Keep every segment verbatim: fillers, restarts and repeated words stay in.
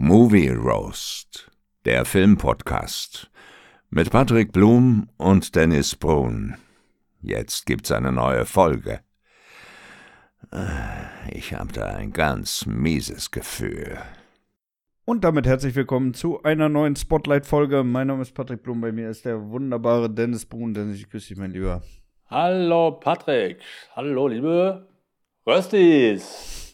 Movie Roast, der Filmpodcast mit Patrick Blum und Dennis Brun. Jetzt gibt's eine neue Folge. Ich habe da ein ganz mieses Gefühl. Und damit herzlich willkommen zu einer neuen Spotlight-Folge. Mein Name ist Patrick Blum, bei mir ist der wunderbare Dennis Brun. Dennis, ich grüße dich, mein Lieber. Hallo Patrick, hallo liebe Röstis.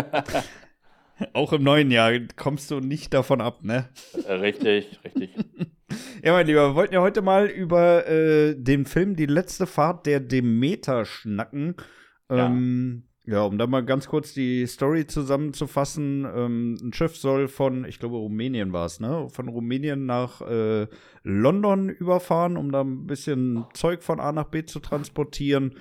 Auch im neuen Jahr kommst du nicht davon ab, ne? Richtig, richtig. Ja, mein Lieber, wir wollten ja heute mal über äh, den Film Die letzte Fahrt der Demeter schnacken. Ja. Ähm, ja, um da mal ganz kurz die Story zusammenzufassen. Ähm, ein Schiff soll von, ich glaube Rumänien war es, ne? Von Rumänien nach äh, London überfahren, um da ein bisschen Zeug von A nach B zu transportieren.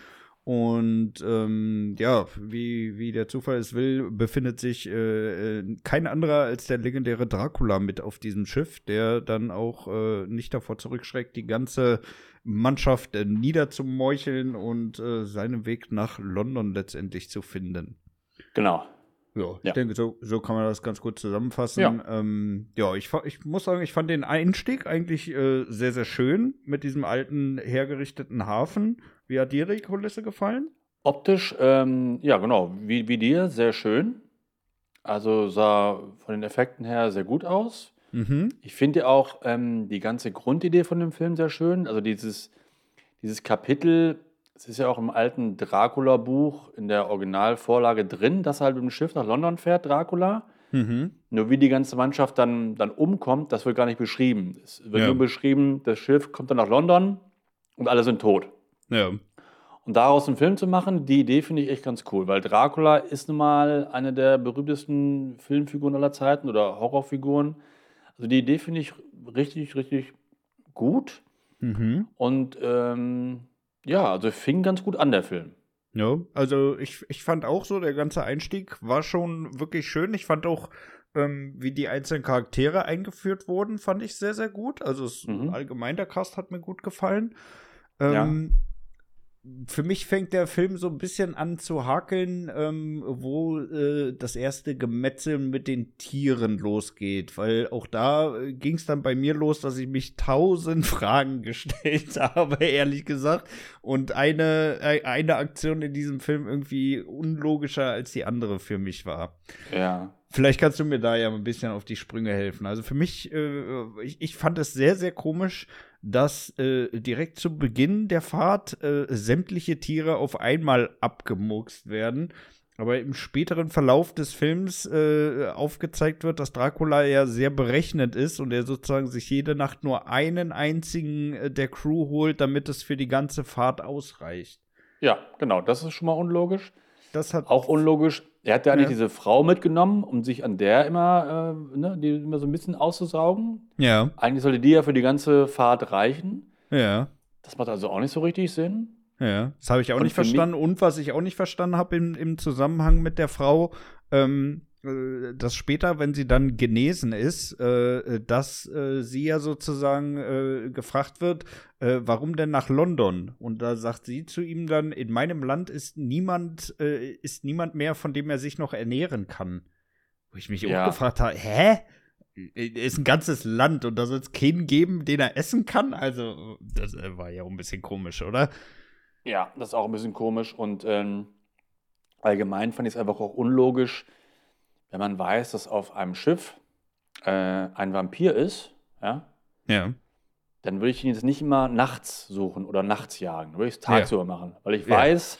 Und ähm, ja, wie, wie der Zufall es will, befindet sich äh, kein anderer als der legendäre Dracula mit auf diesem Schiff, der dann auch äh, nicht davor zurückschreckt, die ganze Mannschaft äh, niederzumeucheln und äh, seinen Weg nach London letztendlich zu finden. Genau. Ja, ich Ja. denke, so, so kann man das ganz gut zusammenfassen. Ja. Ähm, ja, ich, fa- ich muss sagen, ich fand den Einstieg eigentlich äh, sehr, sehr schön mit diesem alten, hergerichteten Hafen. Wie hat dir die Kulisse gefallen? Optisch, ähm, ja genau, wie, wie dir, sehr schön. Also sah von den Effekten her sehr gut aus. Mhm. Ich finde auch ähm, die ganze Grundidee von dem Film sehr schön. Also dieses, dieses Kapitel, es ist ja auch im alten Dracula-Buch in der Originalvorlage drin, dass er halt mit dem Schiff nach London fährt, Dracula. Mhm. Nur wie die ganze Mannschaft dann, dann umkommt, das wird gar nicht beschrieben. Es wird Ja. nur beschrieben, das Schiff kommt dann nach London und alle sind tot. Ja. Und daraus einen Film zu machen, die Idee finde ich echt ganz cool, weil Dracula ist nun mal eine der berühmtesten Filmfiguren aller Zeiten oder Horrorfiguren. Also die Idee finde ich richtig, richtig gut. Mhm. Und ähm, ja, also fing ganz gut an, der Film. Ja, also ich, ich fand auch so, der ganze Einstieg war schon wirklich schön. Ich fand auch, ähm, wie die einzelnen Charaktere eingeführt wurden, fand ich sehr, sehr gut. Also es, Mhm. allgemein, der Cast hat mir gut gefallen. Ähm, Für mich fängt der Film so ein bisschen an zu hakeln, ähm, wo äh, das erste Gemetzel mit den Tieren losgeht. Weil auch da äh, ging es dann bei mir los, dass ich mich tausend Fragen gestellt habe, ehrlich gesagt. Und eine, äh, eine Aktion in diesem Film irgendwie unlogischer als die andere für mich war. Ja. Vielleicht kannst du mir da ja ein bisschen auf die Sprünge helfen. Also für mich, äh, ich, ich fand es sehr, sehr komisch, dass äh, direkt zu Beginn der Fahrt äh, sämtliche Tiere auf einmal abgemurkst werden. Aber im späteren Verlauf des Films äh, aufgezeigt wird, dass Dracula ja sehr berechnend ist und er sozusagen sich jede Nacht nur einen einzigen äh, der Crew holt, damit es für die ganze Fahrt ausreicht. Ja, genau, das ist schon mal unlogisch. Das hat Auch unlogisch, er hat ja eigentlich Ja. diese Frau mitgenommen, um sich an der immer, äh, ne, die immer so ein bisschen auszusaugen. Ja, Eigentlich sollte die ja für die ganze Fahrt reichen. ja. Das macht also auch nicht so richtig Sinn. Ja, das habe ich auch Und nicht für mich- verstanden. Und was ich auch nicht verstanden habe im, im Zusammenhang mit der Frau, ähm, äh, dass später, wenn sie dann genesen ist, äh, dass äh, sie ja sozusagen äh, gefragt wird, äh, warum denn nach London? Und da sagt sie zu ihm dann, in meinem Land ist niemand, äh, ist niemand mehr, von dem er sich noch ernähren kann. Wo ich mich Ja. auch gefragt habe, hä? Ist ein ganzes Land und da soll es keinen geben, den er essen kann? Also, das äh, war ja auch ein bisschen komisch, oder? Ja, das ist auch ein bisschen komisch und ähm, allgemein fand ich es einfach auch unlogisch, wenn man weiß, dass auf einem Schiff äh, ein Vampir ist, ja, Ja. dann würde ich ihn jetzt nicht immer nachts suchen oder nachts jagen. Dann würde ich es tagsüber machen, weil ich Ja. weiß,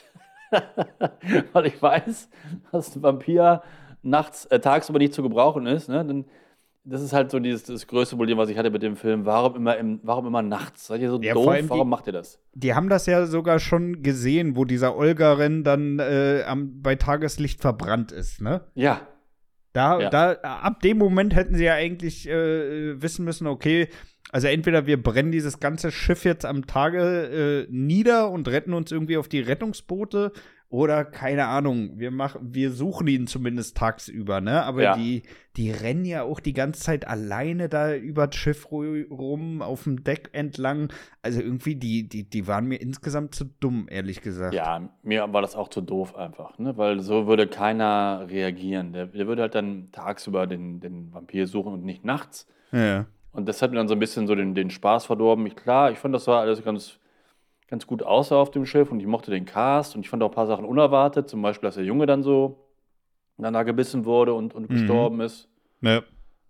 weil ich weiß, dass ein Vampir nachts, äh, tagsüber nicht zu gebrauchen ist. Ne? Dann, das ist halt so dieses, das größte Problem, was ich hatte mit dem Film. Warum immer, im, warum immer nachts? Seid ihr so Ja, vor doof? allem die- Warum macht ihr das? Die haben das ja sogar schon gesehen, wo dieser Olga-Renn dann äh, am, bei Tageslicht verbrannt ist, ne? Ja, Da, Ja. da, ab dem Moment hätten sie ja eigentlich äh, wissen müssen, okay, also entweder wir brennen dieses ganze Schiff jetzt am Tage äh, nieder und retten uns irgendwie auf die Rettungsboote Oder, keine Ahnung, wir machen, wir suchen ihn zumindest tagsüber, ne? Aber Ja. die, die rennen ja auch die ganze Zeit alleine da über das Schiff ru- rum, auf dem Deck entlang. Also irgendwie, die, die, die waren mir insgesamt zu dumm, ehrlich gesagt. Ja, mir war das auch zu doof einfach, ne? Weil so würde keiner reagieren. Der, der würde halt dann tagsüber den, den Vampir suchen und nicht nachts. Ja. Und das hat mir dann so ein bisschen so den, den Spaß verdorben. Ich, klar, ich fand, das war alles ganz, ganz gut aussah auf dem Schiff und ich mochte den Cast und ich fand auch ein paar Sachen unerwartet. Zum Beispiel, dass der Junge dann so dann da gebissen wurde und, und Mhm. gestorben ist. Ja.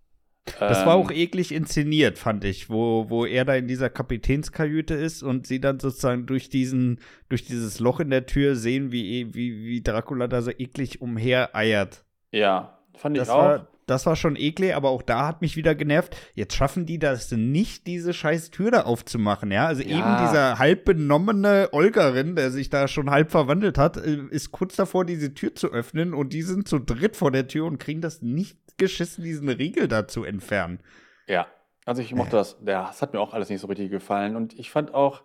Das war Ähm, auch eklig inszeniert, fand ich, wo, wo er da in dieser Kapitänskajüte ist und sie dann sozusagen durch diesen, durch dieses Loch in der Tür sehen, wie, wie, wie Dracula da so eklig umhereiert. Ja, fand ich Das auch. war, das war schon eklig, aber auch da hat mich wieder genervt. Jetzt schaffen die das nicht, diese scheiß Tür da aufzumachen, ja? Also Ja. eben dieser halb benommene Olgarin, der sich da schon halb verwandelt hat, äh, ist kurz davor, diese Tür zu öffnen und die sind zu dritt vor der Tür und kriegen das nicht geschissen, diesen Riegel da zu entfernen. Ja, also ich mochte das. Ja, das hat mir auch alles nicht so richtig gefallen. Und ich fand auch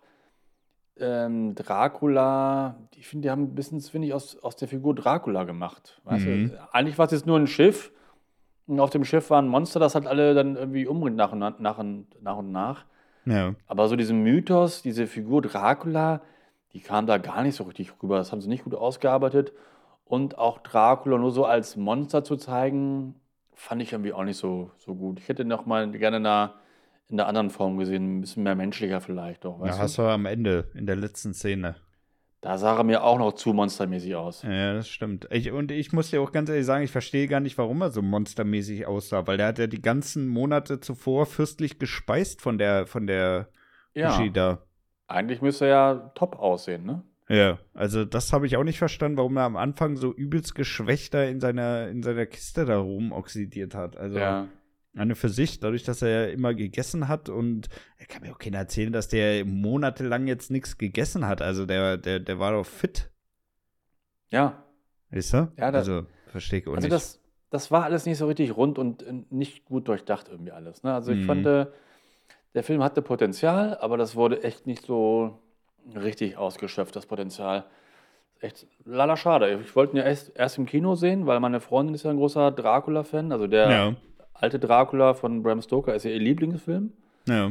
ähm, Dracula, ich finde, die haben ein bisschen, finde ich, aus, aus der Figur Dracula gemacht. Weißt Mhm. du? Eigentlich war es jetzt nur ein Schiff. Und auf dem Schiff war ein Monster, das halt alle dann irgendwie umbringt nach und nach, nach, und, nach und nach. Ja. Aber so diesen Mythos, diese Figur Dracula, die kam da gar nicht so richtig rüber. Das haben sie nicht gut ausgearbeitet. Und auch Dracula nur so als Monster zu zeigen, fand ich irgendwie auch nicht so, so gut. Ich hätte noch mal gerne in einer, in einer anderen Form gesehen, ein bisschen mehr menschlicher vielleicht auch, Ja, weißt hast du? du am Ende, in der letzten Szene. Da sah er mir auch noch zu monstermäßig aus. Ja, das stimmt. Ich, und ich muss dir auch ganz ehrlich sagen, ich verstehe gar nicht, warum er so monstermäßig aussah, weil der hat ja die ganzen Monate zuvor fürstlich gespeist von der, von der Ja, Uschi da. eigentlich müsste er ja top aussehen, ne? Ja, also das habe ich auch nicht verstanden, warum er am Anfang so übelst geschwächt da in seiner, in seiner Kiste da rumoxidiert hat. Also Ja, eine für sich, dadurch, dass er ja immer gegessen hat und er kann mir auch keiner erzählen, dass der monatelang jetzt nichts gegessen hat. Also der, der, der war doch fit, ja. weißt du? Ja, da- also verstehe ich auch Also nicht. das, das war alles nicht so richtig rund und äh, nicht gut durchdacht irgendwie alles. Ne? Also ich Mhm. fand, äh, der Film hatte Potenzial, aber das wurde echt nicht so richtig ausgeschöpft, das Potenzial. Echt lala schade. Ich wollte ihn ja erst, erst im Kino sehen, weil meine Freundin ist ja ein großer Dracula-Fan. Also der Ja, alte Dracula von Bram Stoker ist ja ihr Lieblingsfilm. ja.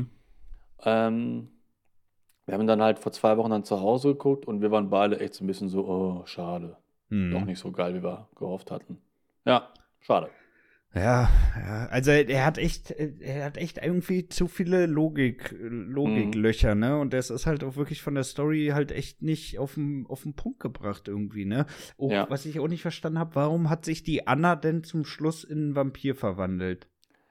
Ähm, wir haben ihn dann halt vor zwei Wochen dann zu Hause geguckt und wir waren beide echt so ein bisschen so, oh, schade. Mhm. Doch nicht so geil, wie wir gehofft hatten. Ja, schade. Ja, ja, also er hat echt, er hat echt irgendwie zu viele Logik, Logiklöcher, ne? Und das ist halt auch wirklich von der Story halt echt nicht auf den auf den Punkt gebracht irgendwie, ne? Auch, Ja. was ich auch nicht verstanden habe, warum hat sich die Anna denn zum Schluss in einen Vampir verwandelt?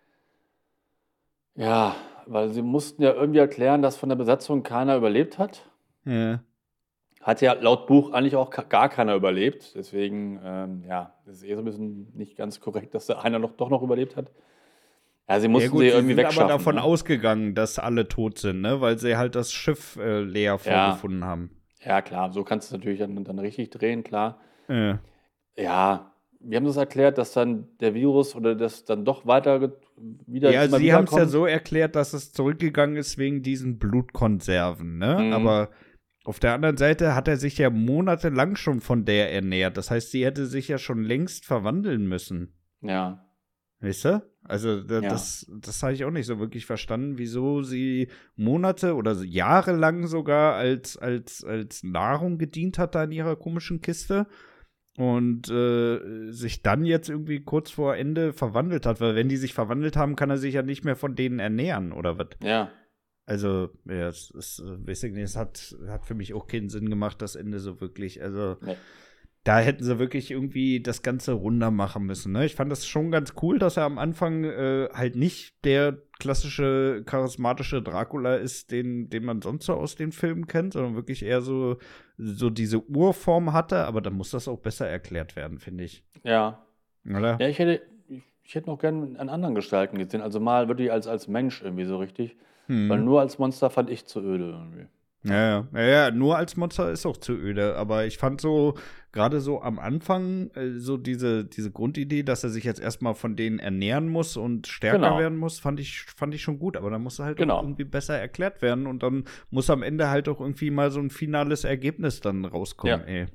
Ja, weil sie mussten ja irgendwie erklären, dass von der Besatzung keiner überlebt hat. Ja. Hat ja laut Buch eigentlich auch ka- gar keiner überlebt. Deswegen, ähm, ja, das ist eh so ein bisschen nicht ganz korrekt, dass da einer noch, doch noch überlebt hat. Ja, sie mussten Ja gut, sie sie irgendwie sind aber wegschaffen. davon Ne? ausgegangen, dass alle tot sind, ne? Weil sie halt das Schiff äh, leer vorgefunden haben. Ja, klar, so kannst du es natürlich dann, dann richtig drehen, klar. Ja. Ja, wir haben das erklärt, dass dann der Virus oder das dann doch weiter ge- wieder Ja, immer sie wieder haben es ja kommt. so erklärt, dass es zurückgegangen ist wegen diesen Blutkonserven, ne? Mhm. Aber auf der anderen Seite hat er sich ja monatelang schon von der ernährt. Das heißt, sie hätte sich ja schon längst verwandeln müssen. Ja, Weißt du? Also, da, Ja. das, das habe ich auch nicht so wirklich verstanden, wieso sie Monate oder so jahrelang sogar als, als, als Nahrung gedient hat da in ihrer komischen Kiste. Und äh, sich dann jetzt irgendwie kurz vor Ende verwandelt hat. Weil wenn die sich verwandelt haben, kann er sich ja nicht mehr von denen ernähren, oder was? ja, Also, ja, es ist, äh, weiß ich nicht, es hat, hat für mich auch keinen Sinn gemacht, das Ende so wirklich. Also, Nee. da hätten sie wirklich irgendwie das Ganze runder machen müssen. Ne? Ich fand das schon ganz cool, dass er am Anfang äh, halt nicht der klassische, charismatische Dracula ist, den, den man sonst so aus den Filmen kennt, sondern wirklich eher so, so diese Urform hatte. Aber dann muss das auch besser erklärt werden, finde ich. ja. Oder? Ja, ich hätte, ich, ich hätte noch gerne einen anderen Gestalten gesehen. Also mal wirklich als, als Mensch irgendwie so richtig. Hm. Weil nur als Monster fand ich zu öde irgendwie. Ja, ja, ja, ja, nur als Monster ist auch zu öde, aber ich fand so, gerade so am Anfang, äh, so diese, diese Grundidee, dass er sich jetzt erstmal von denen ernähren muss und stärker Genau. werden muss, fand ich, fand ich schon gut, aber dann muss er halt Genau. auch irgendwie besser erklärt werden und dann muss am Ende halt auch irgendwie mal so ein finales Ergebnis dann rauskommen, Ja. ey.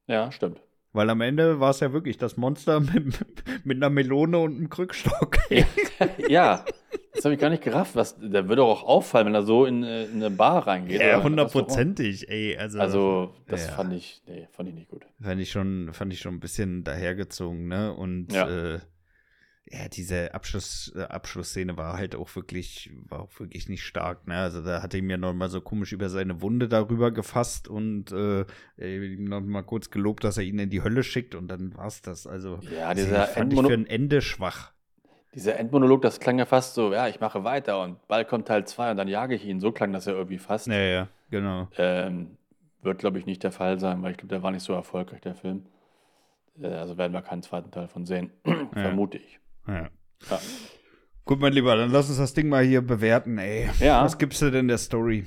Ja, stimmt. Weil am Ende war es ja wirklich das Monster mit, mit einer Melone und einem Krückstock. Ja, ja. Das habe ich gar nicht gerafft. Was, der würde auch auffallen, wenn er so in, äh, in eine Bar reingeht. oder in Ja, ein hundertprozentig, ey. Also, Restaurant. Also, das ja. fand ich, nee, fand ich nicht gut. fand ich schon, fand ich schon ein bisschen dahergezogen, ne? Und Ja. äh, ja, diese Abschluss, äh, Abschlussszene war halt auch wirklich, war auch wirklich nicht stark, ne? Also da hatte ihm ja noch mal so komisch über seine Wunde darüber gefasst und äh, ihm noch mal kurz gelobt, dass er ihn in die Hölle schickt und dann war's das. Also Ja, das dieser fand ich Endmono- für ein Ende schwach. Dieser Endmonolog, das klang ja fast so, ja, ich mache weiter und bald kommt Teil zwei und dann jage ich ihn. So klang das ja irgendwie fast. Ja, ja, genau. Ähm, wird, glaube ich, nicht der Fall sein, weil ich glaube, der war nicht so erfolgreich, der Film. Äh, also werden wir keinen zweiten Teil von sehen, vermute ich. Ja. Ja. Gut, mein Lieber, dann lass uns das Ding mal hier bewerten, ey. Ja. Was gibst du denn der Story?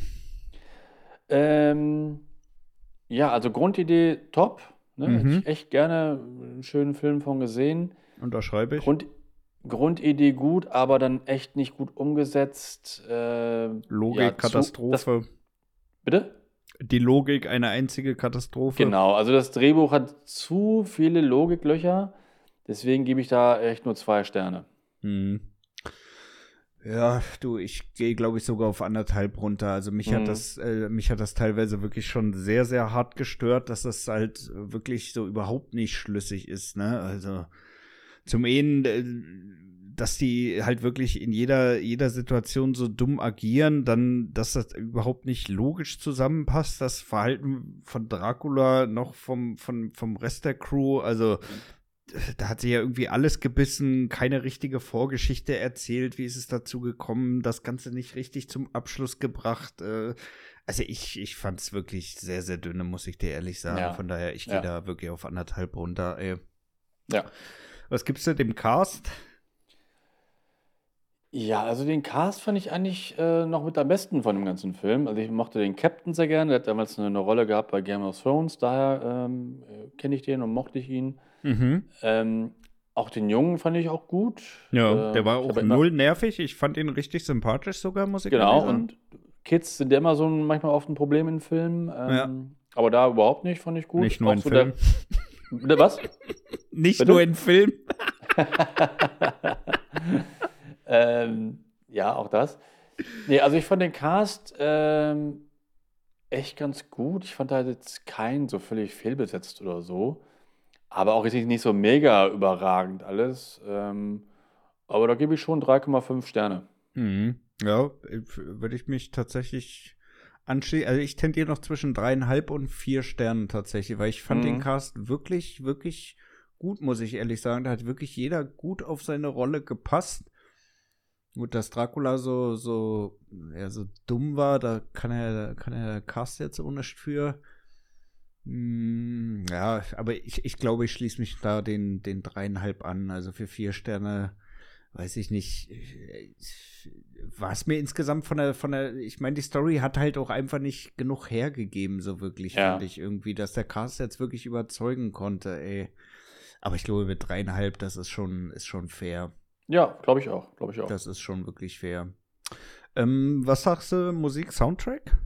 Ähm, ja, also Grundidee top. Ne? Mhm. Hätte ich echt gerne einen schönen Film von gesehen. Unterschreibe ich. Grund, Grundidee gut, aber dann echt nicht gut umgesetzt. Äh, Logik, ja, zu- Katastrophe. Das, bitte? Die Logik, eine einzige Katastrophe. Genau, also das Drehbuch hat zu viele Logiklöcher. Deswegen gebe ich da echt nur zwei Sterne. Hm. Ja, du, ich gehe, glaube ich, sogar auf anderthalb runter. Also mich Mhm. hat das, äh, mich hat das teilweise wirklich schon sehr, sehr hart gestört, dass das halt wirklich so überhaupt nicht schlüssig ist, ne? Also zum einen, äh, dass die halt wirklich in jeder, jeder Situation so dumm agieren, dann, dass das überhaupt nicht logisch zusammenpasst, das Verhalten von Dracula noch vom, vom, vom Rest der Crew, also da hat sie ja irgendwie alles gebissen, keine richtige Vorgeschichte erzählt, wie ist es dazu gekommen, das Ganze nicht richtig zum Abschluss gebracht. Äh, also ich, ich fand es wirklich sehr, sehr dünne, muss ich dir ehrlich sagen. Ja. Von daher, ich gehe Ja. da wirklich auf anderthalb runter, ey. Ja. Was gibst du dem Cast? Ja, also den Cast fand ich eigentlich äh, noch mit am besten von dem ganzen Film. Also ich mochte den Captain sehr gerne, der hat damals eine, eine Rolle gehabt bei Game of Thrones, daher ähm, äh, kenne ich den und mochte ich ihn. Mhm. Ähm, auch den Jungen fand ich auch gut. Ja, Äh, der war ich auch hab immer- null nervig. Ich fand ihn richtig sympathisch sogar, muss ich Genau, ehrlich sagen. und Kids sind ja immer so ein, manchmal oft ein Problem in Filmen. Ähm, Ja. Aber da überhaupt nicht, fand ich gut. Nicht nur Auch in so Filmen. Der, bitte was? Nicht Bitte? nur in Film. ähm, ja, auch das. Nee, also ich fand den Cast ähm, echt ganz gut. Ich fand da jetzt keinen so völlig fehlbesetzt oder so. Aber auch jetzt nicht so mega überragend alles. Ähm, aber da gebe ich schon drei Komma fünf Sterne. Mhm. Ja, äh, würde ich mich tatsächlich anschließen. Also ich tendiere noch zwischen dreieinhalb und vier Sternen tatsächlich, weil ich fand Mhm. den Cast wirklich, wirklich gut, muss ich ehrlich sagen. Da hat wirklich jeder gut auf seine Rolle gepasst. Gut, dass Dracula so, so, ja, so dumm war, da kann er, kann er der Cast jetzt auch nicht für. Hm, ja, aber ich, ich glaube, ich schließe mich da den, den dreieinhalb an. Also für vier Sterne, weiß ich nicht. War es mir insgesamt von der, von der, ich meine, die Story hat halt auch einfach nicht genug hergegeben, so wirklich, Ja. fand ich irgendwie, dass der Cast jetzt wirklich überzeugen konnte, ey. Aber ich glaube, mit dreieinhalb, das ist schon, ist schon fair. Ja, glaube ich auch. Glaube ich auch. Das ist schon wirklich fair. Ähm, was sagst du, Musik, Soundtrack?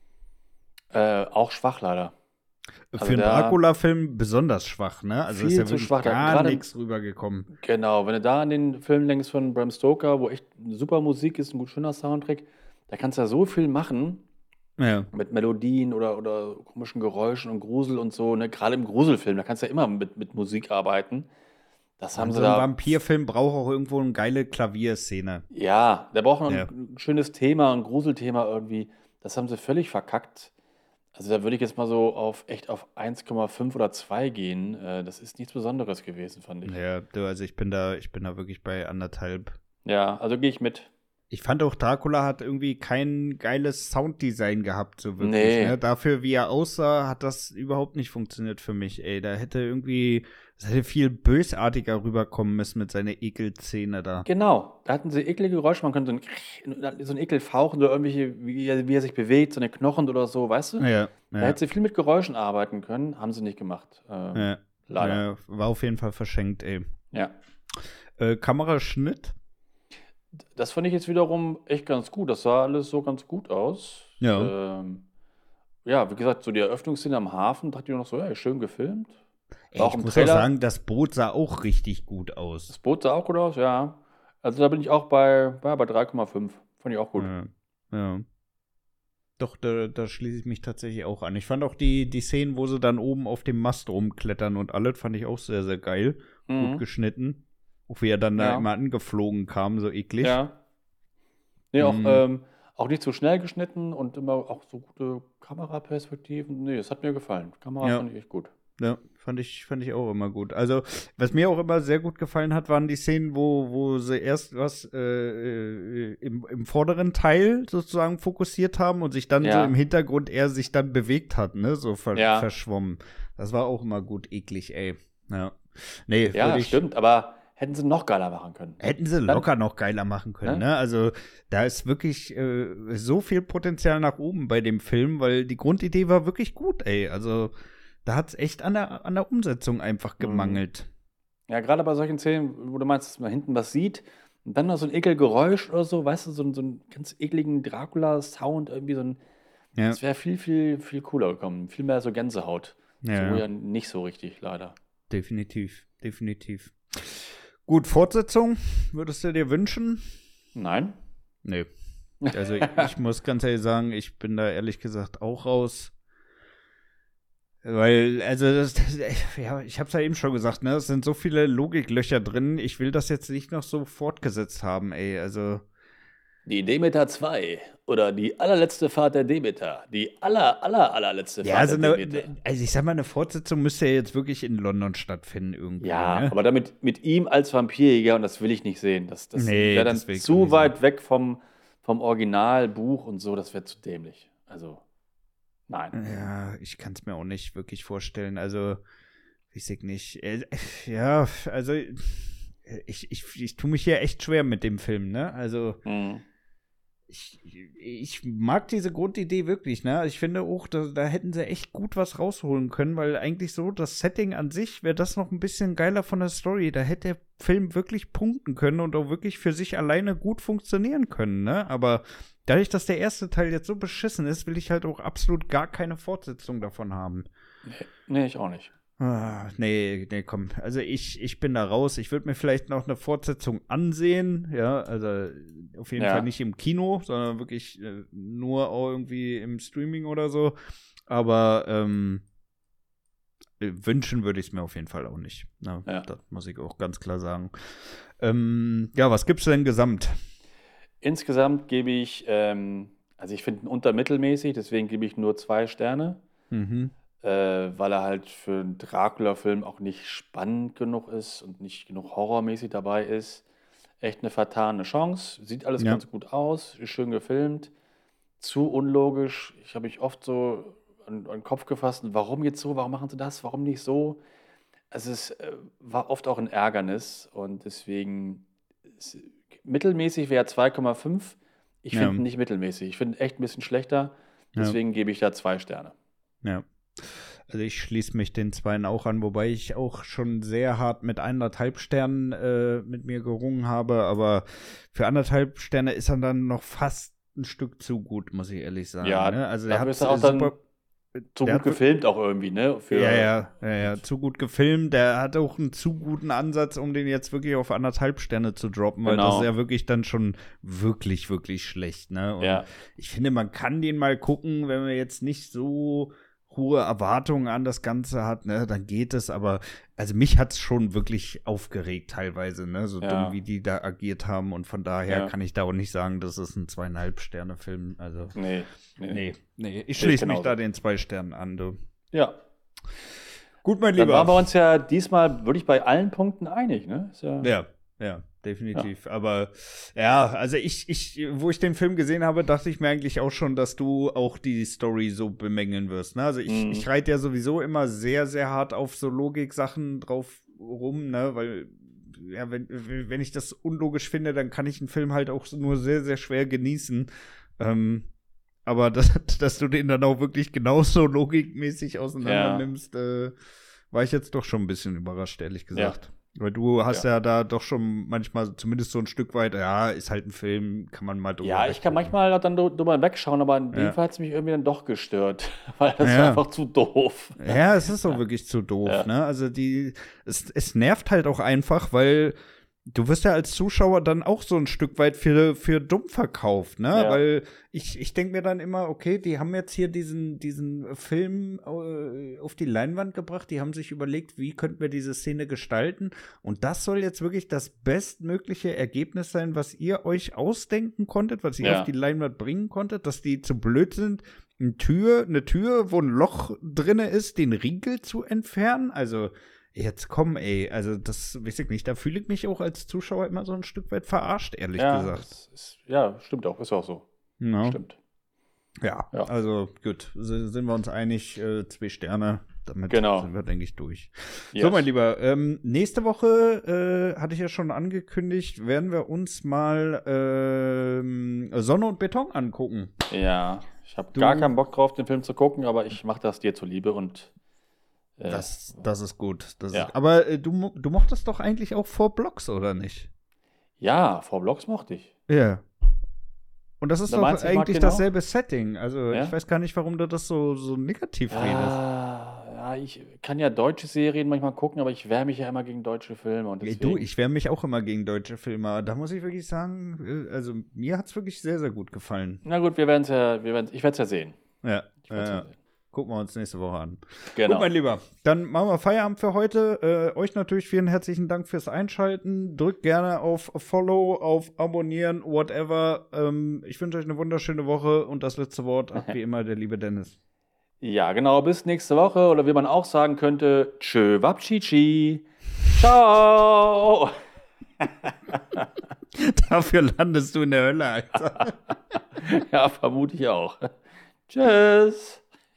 Äh, auch schwach leider. Also Für einen da- Dracula-Film besonders schwach, ne? Also ist Viel ja zu wirklich schwach. Da- gar gerade- nichts rübergekommen. Genau, wenn du da an den Film denkst von Bram Stoker, wo echt super Musik ist, ein gut schöner Soundtrack, da kannst du ja so viel machen Ja. mit Melodien oder, oder komischen Geräuschen und Grusel und so. Ne? Gerade im Gruselfilm, da kannst du ja immer mit, mit Musik arbeiten. Das haben Und sie so ein da. Vampirfilm braucht auch irgendwo eine geile Klavierszene. Ja, der braucht noch ein Ja. schönes Thema, ein Gruselthema irgendwie. Das haben sie völlig verkackt. Also da würde ich jetzt mal so auf echt auf eins Komma fünf oder zwei gehen. Äh, Das ist nichts Besonderes gewesen, fand ich. Ja, du, also ich bin da, ich bin da wirklich bei anderthalb. Ja, also gehe ich mit. Ich fand auch, Dracula hat irgendwie kein geiles Sounddesign gehabt, so wirklich. Nee. Ne? Dafür, wie er aussah, hat das überhaupt nicht funktioniert für mich, ey. Da hätte irgendwie, das hätte viel bösartiger rüberkommen müssen mit seiner Ekelszene da. Genau, da hatten sie eklige Geräusche, man könnte so ein, so ein Ekelfauchen oder irgendwelche, wie er, wie er sich bewegt, so eine Knochen oder so, weißt du? Ja, Da ja, hätte sie viel mit Geräuschen arbeiten können, haben sie nicht gemacht. Äh, ja. Leider. Ja, war auf jeden Fall verschenkt, ey. Ja. Äh, Kameraschnitt? Das fand ich jetzt wiederum echt ganz gut. Das sah alles so ganz gut aus. Ja. Ähm, ja, wie gesagt, so die Eröffnungsszene am Hafen, dachte ich noch so, ja, schön gefilmt. Ey, Auch ich im muss Trailer. auch sagen, das Boot sah auch richtig gut aus. Das Boot sah auch gut aus, ja. Also da bin ich auch bei, bei, bei drei Komma fünf. Fand ich auch gut. Ja. ja. Doch, da, da schließe ich mich tatsächlich auch an. Ich fand auch die, die Szenen, wo sie dann oben auf dem Mast rumklettern und alles, fand ich auch sehr, sehr geil. Mhm. Gut geschnitten. Auch wie er dann Ja. da immer angeflogen kam, so eklig. Ja. Nee, auch, Mhm. ähm, auch nicht zu schnell geschnitten und immer auch so gute Kameraperspektiven. Nee, das hat mir gefallen. Kamera Ja. fand ich echt gut. Ja, fand ich, fand ich auch immer gut. Also, was mir auch immer sehr gut gefallen hat, waren die Szenen, wo, wo sie erst was äh, äh, im, im vorderen Teil sozusagen fokussiert haben und sich dann Ja. so im Hintergrund er sich dann bewegt hat, ne, so ver Ja. verschwommen. Das war auch immer gut eklig, ey. Ja. Nee, Ja, würd ich, stimmt, aber hätten sie noch geiler machen können. hätten sie Dann- locker noch geiler machen können, Ne? ne? Also, da ist wirklich äh, so viel Potenzial nach oben bei dem Film, weil die Grundidee war wirklich gut, ey. Also, da hat es echt an der, an der Umsetzung einfach Mhm. gemangelt. Ja, gerade bei solchen Szenen, wo du meinst, dass man hinten was sieht und dann noch so ein Ekelgeräusch oder so, weißt du, so, ein- so einen ganz ekligen Dracula-Sound, irgendwie so ein. Ja. Das wäre viel, viel, viel cooler gekommen. Viel mehr so Gänsehaut. Ja, so ja. ja nicht so richtig, leider. Definitiv, definitiv. Gut, Fortsetzung, würdest du dir wünschen? Nein? Nee. Also ich, ich muss ganz ehrlich sagen, ich bin da ehrlich gesagt auch raus. Weil, also, das, das, ja, ich hab's ja eben schon gesagt, ne, es sind so viele Logiklöcher drin, ich will das jetzt nicht noch so fortgesetzt haben, ey, also, Die Demeter zwei oder die allerletzte Fahrt der Demeter. Die aller, aller, allerletzte ja, Fahrt also, der ne, Demeter. also ich sag mal, eine Fortsetzung müsste ja jetzt wirklich in London stattfinden irgendwie, Ja, ne? aber damit mit ihm als Vampirjäger, und das will ich nicht sehen. Das, das Nee, wäre dann das will ich auch zu nicht weit weg vom, vom Originalbuch und so, das wäre zu dämlich. Also, nein. Ja, ich kann es mir auch nicht wirklich vorstellen. Also, weiß ich nicht. Äh, Ja, also ich, ich, ich tue mich hier echt schwer mit dem Film, ne? Also, Mhm. ich, ich mag diese Grundidee wirklich, ne? Ich finde auch, da, da hätten sie echt gut was rausholen können, weil eigentlich so das Setting an sich wäre das noch ein bisschen geiler von der Story. Da hätte der Film wirklich punkten können und auch wirklich für sich alleine gut funktionieren können, ne? Aber dadurch, dass der erste Teil jetzt so beschissen ist, will ich halt auch absolut gar keine Fortsetzung davon haben. Nee, nee, ich auch nicht. Ah, nee, nee, komm. Also ich, ich bin da raus. Ich würde mir vielleicht noch eine Fortsetzung ansehen. Ja, also auf jeden Ja. Fall nicht im Kino, sondern wirklich äh, nur auch irgendwie im Streaming oder so. Aber ähm, äh, wünschen würde ich es mir auf jeden Fall auch nicht. Na, Ja. Das muss ich auch ganz klar sagen. Ähm, ja, was gibt's denn gesamt? Insgesamt gebe ich, ähm, also ich finde ihn untermittelmäßig, deswegen gebe ich nur zwei Sterne, Mhm. äh, weil er halt für einen Dracula-Film auch nicht spannend genug ist und nicht genug horrormäßig dabei ist. Echt eine vertane Chance. Sieht alles Ja. ganz gut aus, ist schön gefilmt. Zu unlogisch. Ich habe mich oft so an, an den Kopf gefasst, warum jetzt so, warum machen sie das, warum nicht so? Also es äh, war oft auch ein Ärgernis und deswegen es, mittelmäßig wäre zwei Komma fünf. Ich Ja. finde ihn nicht mittelmäßig. Ich finde ihn echt ein bisschen schlechter. Ja. Deswegen gebe ich da zwei Sterne. Ja. Also ich schließe mich den Zweien auch an, wobei ich auch schon sehr hart mit anderthalb Sternen äh, mit mir gerungen habe, aber für anderthalb Sterne ist er dann noch fast ein Stück zu gut, muss ich ehrlich sagen. Ja, ne? Also der dafür hat ist er auch dann super, So der gut hat, gefilmt auch irgendwie, ne? Für, ja, ja, ja, ja, zu gut gefilmt. Der hat auch einen zu guten Ansatz, um den jetzt wirklich auf anderthalb Sterne zu droppen, weil Genau. das ist ja wirklich dann schon wirklich, wirklich schlecht, ne? Und Ja. ich finde, man kann den mal gucken, wenn man jetzt nicht so hohe Erwartungen an das Ganze hat, ne, dann geht es, aber also mich hat's schon wirklich aufgeregt teilweise, ne, so Ja. dumm, wie die da agiert haben und von daher Ja. kann ich da auch nicht sagen, das ist ein zweieinhalb Sterne Film, also Nee, nee. nee, nee, ich Sehe ich schließe mich genauso. da den zwei Sternen an, du. Ja. Gut, mein Dann Lieber. waren wir uns ja diesmal wirklich bei allen Punkten einig, ne? Ist ja, Ja, ja, definitiv. Aber ja, also ich, ich, wo ich den Film gesehen habe, dachte ich mir eigentlich auch schon, dass du auch die Story so bemängeln wirst. Ne? Also ich, Mhm. ich reite ja sowieso immer sehr, sehr hart auf so Logik-Sachen drauf rum, ne? Weil ja, wenn, wenn ich das unlogisch finde, dann kann ich einen Film halt auch nur sehr, sehr schwer genießen. Ähm, aber dass, dass du den dann auch wirklich genauso logikmäßig auseinander Ja. nimmst, äh, war ich jetzt doch schon ein bisschen überrascht, ehrlich gesagt. Weil du hast ja. Ja. da doch schon manchmal zumindest so ein Stück weit, ja, ist halt ein Film, kann man mal drüber Ja, ich kann weggucken. manchmal dann dr- drüber wegschauen, aber in dem Ja. Fall hat es mich irgendwie dann doch gestört, weil das Ja. war einfach zu doof. Ja, es ist auch wirklich zu doof, Ja. ne? Also die, es, es nervt halt auch einfach, weil du wirst ja als Zuschauer dann auch so ein Stück weit für, für dumm verkauft, ne? Ja. Weil ich, ich denke mir dann immer, okay, die haben jetzt hier diesen, diesen Film äh, auf die Leinwand gebracht, die haben sich überlegt, wie könnten wir diese Szene gestalten, und das soll jetzt wirklich das bestmögliche Ergebnis sein, was ihr euch ausdenken konntet, was ihr Ja. auf die Leinwand bringen konntet, dass die zu blöd sind, eine Tür, eine Tür, wo ein Loch drinne ist, den Riegel zu entfernen, also jetzt komm, ey, also das weiß ich nicht, da fühle ich mich auch als Zuschauer immer so ein Stück weit verarscht, ehrlich Ja, gesagt. das ist, ja, stimmt auch, ist auch so. Ja. Stimmt. Ja, Ja. also gut, s- sind wir uns einig, äh, zwei Sterne, damit Genau. sind wir, denke ich, durch. Yes. So, mein Lieber, ähm, nächste Woche, äh, hatte ich ja schon angekündigt, werden wir uns mal ähm, Sonne und Beton angucken. Ja, ich habe Du- gar keinen Bock drauf, den Film zu gucken, aber ich mache das dir zuliebe und äh, Das, das ist gut. Das Ja. ist, aber äh, du, mo- du mochtest doch eigentlich auch vor Blocks, oder nicht? ja, vor Blocks mochte ich. Ja. Und das ist Da doch meinst du, ich mag eigentlich den auch? dasselbe Setting. Also Ja? ich weiß gar nicht, warum du das so, so negativ redest. Ah, ja, ich kann ja deutsche Serien manchmal gucken, aber ich wehre mich ja immer gegen deutsche Filme. Und Ey, deswegen, du, ich wehre mich auch immer gegen deutsche Filme. Da muss ich wirklich sagen, äh, also mir hat es wirklich sehr, sehr gut gefallen. Na gut, wir werden es ja, wir werden's, ich werde es ja sehen. Ja, Ich werd's äh, ja sehen. gucken wir uns nächste Woche an. Genau. Gut, mein Lieber, dann machen wir Feierabend für heute. Äh, euch natürlich vielen herzlichen Dank fürs Einschalten. Drückt gerne auf Follow, auf Abonnieren, whatever. Ähm, ich wünsche euch eine wunderschöne Woche, und das letzte Wort hat wie immer der liebe Dennis. Ja, genau, bis nächste Woche. Oder wie man auch sagen könnte, tschö wapchichi. Ciao. Dafür landest du in der Hölle, Alter. Ja, vermute ich auch. Tschüss.